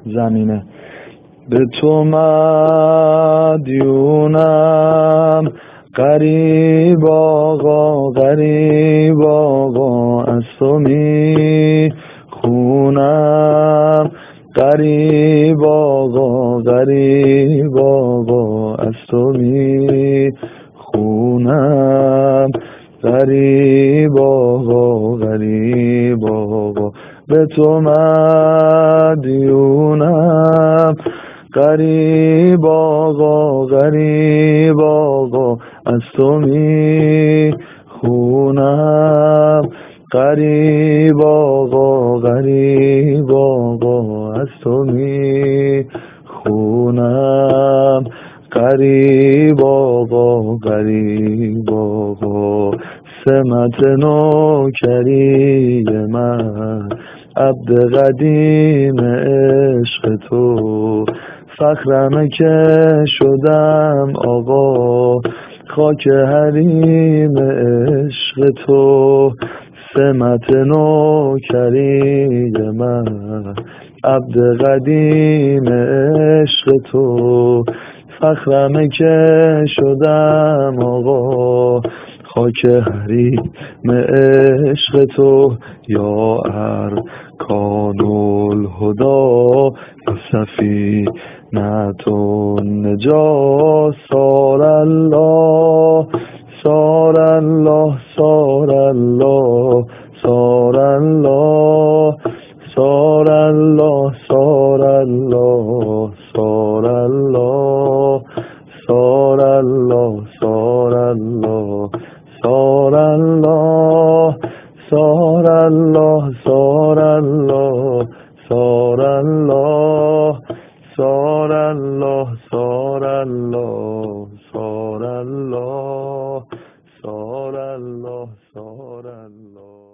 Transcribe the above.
زمینه. به تو مدیونم غریب آقا، غریب آقا، از تو می خونم. غریب آقا، غریب آقا، از تو می خونم. غریب آقا، غریب آقا، به تو مدیونم. غریب آقا، غریب آقا، از تو می خونم. غریب آقا، غریب آقا، از تو می خونم. غریب آقا، غریب آقا، سمت نوکری من، عبد قدیم عشق تو. فخرمه که شدم آقا، خاک حریم عشق تو. سمت نوکری من، عبد قدیم عشق تو. فخرمه که شدم آقا، خاک حریم عشق تو. یا ارکان الهدا، یا سفینة النجاة، صار الله، صار الله، صار الله، صار الله، صار الله، صار الله، صار الله، صار الله، صار الله، صار الله، صار الله، صار الله، صار الله، صار الله، صار الله، صار الله، صار الله، صار الله.